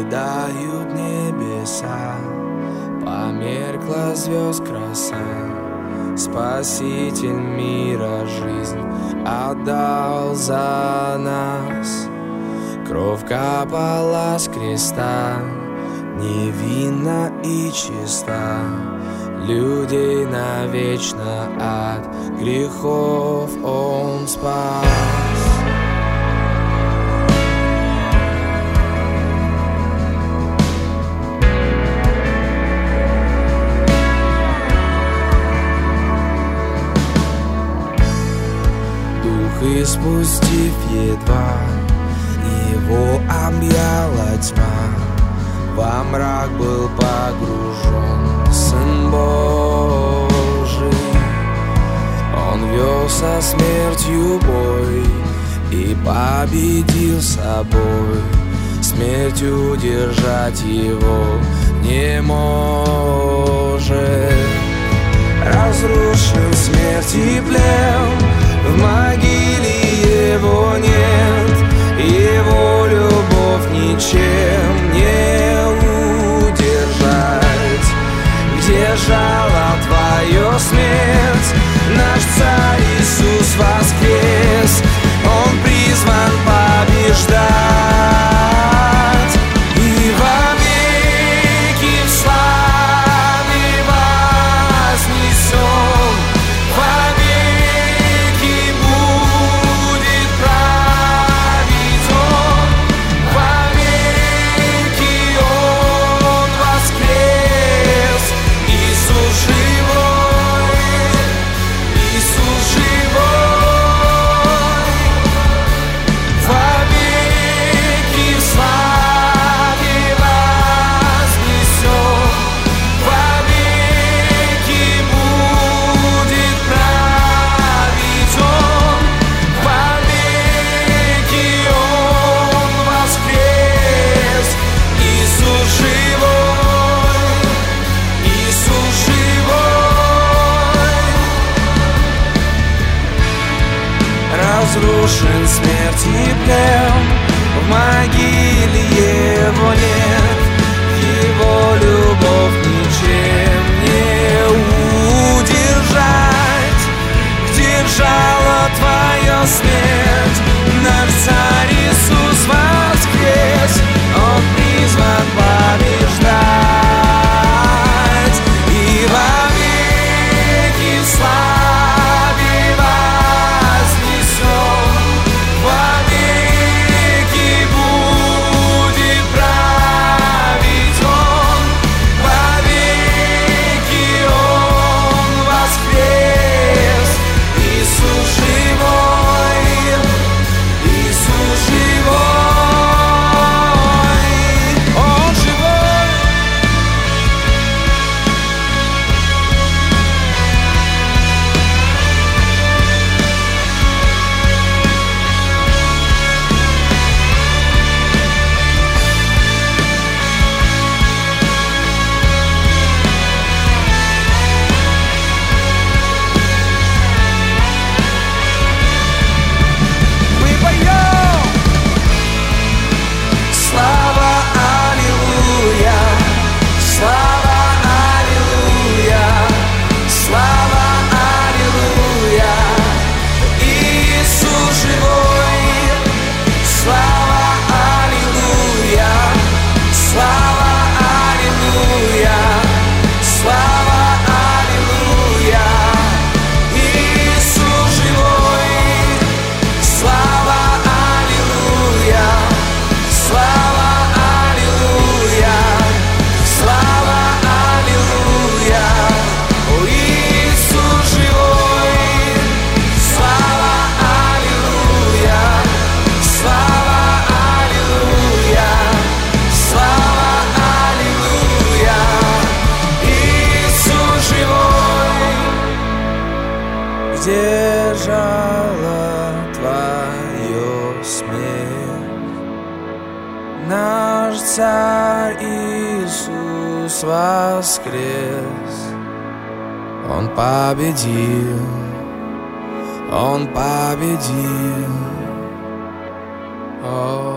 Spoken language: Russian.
рыдают небеса, померкла звезд краса. Спаситель мира жизнь отдал за нас. Кровь капала с креста, невинна и чиста. Людей навечно от грехов Он спас. И спустив едва, его объяла тьма. Во мрак был погружен Сын Божий. Он вел со смертью бой и победил собой. Смерть удержать его не может. Разрушен смерть и плен, в могиле его нет. Его любовь ничем не удержать. Где жало твое смерть? Наш Царь Иисус воскрес. Он призван побеждать. И вовеки в славе вознесен. Разрушен смерть и плен, в могиле его нет. Его любовь ничем не удержать. Где жало твое смерть? Наш Царь Иисус воскрес. Он призван побеждать. И вовеки в славе где жало твое смерть? Наш Царь Иисус воскрес. Он победил, Он победил.